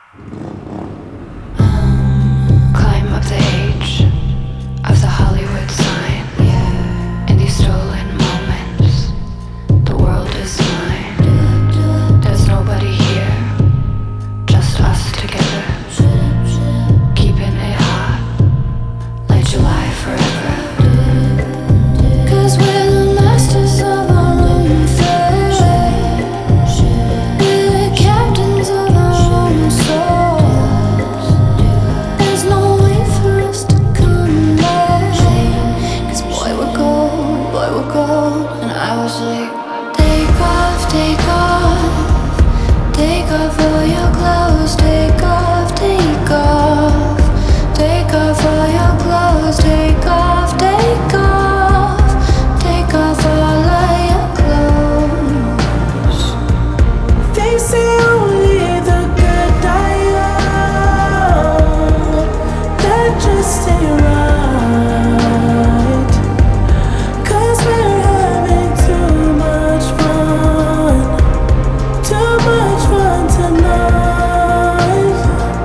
Climb up the age of the Hollywood sign. In these stolen moments, the world is mine. There's nobody here, just us together, keeping it hot like July forever. 'Cause we're the masters of our own fate. We're the captains of our own souls. There's no way for us to come back. 'Cause boy, we're gold. And I was like, take off, take off. Take off all your clothes, take off, take off. Take off all your clothes, take off, take off. Take off all of your clothes. They say only the good die young. That just ain't right. 'Cause we're having too much fun. Too much fun tonight.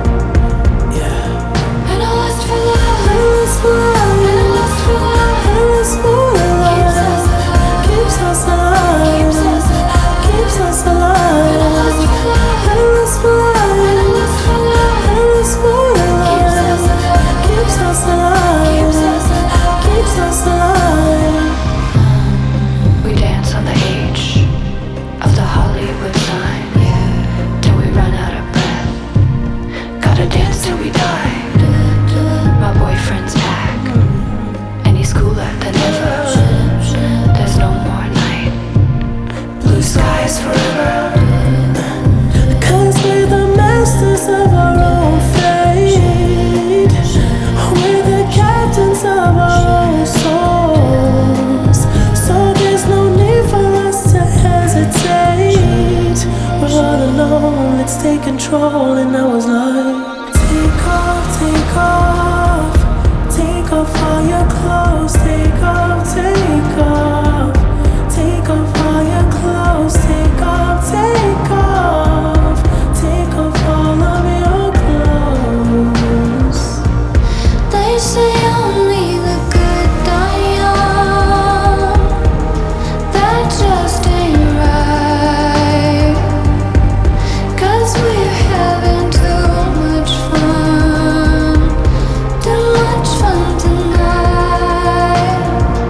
Yeah. And I lust for love, I lust for love. and I lust for love. I lust for love. Keeps us alive, Keeps us alive. keeps us Keeps us alive. And I lust for love, I lust for love. and I lust for love. I lust for love. Keeps us alive, Keeps us alive. keeps us Keeps us alive. We dance on the H of the Hollywood sign, till we run out of breath. Gotta dance till we die. My boyfriend's back, and he's cooler than ever. There's no more night, blue skies forever. 'Cause we're the masters of our own fate. We're the captains of our own souls. So there's no need for us to hesitate. We're all alone, let's take control. And I was like, take off, take off. Take off all your clothes, take off, take off. Take off all your clothes, take off, take off. Take off all of your clothes. They say only the good die young. That just ain't right. 'Cause we're having too much fun. Too much fun tonight.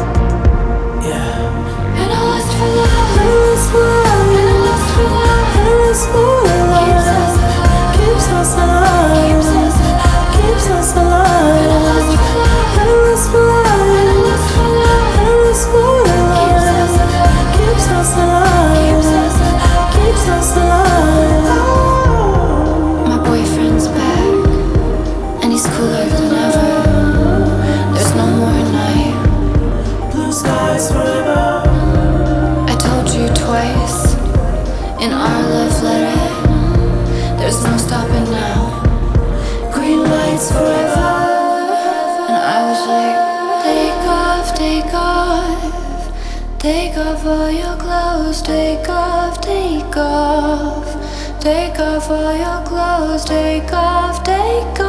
Yeah. And I lust for love, I lust for love. and I lust for love. I lust for love. Keeps us alive, Keeps us alive. keeps us alive. Keeps us And I lust alive. for love, I lust for love. and I lust for love. I lust for love. Keeps us alive. Keeps us alive. My boyfriend's back, and he's cooler than ever. There's no more night. Blue skies forever. I told you twice in our love letter. There's no stopping now. Green lights forever. And I was like, take off, take off. Take off all your clothes, take off, take off. Take off all your clothes, take off, take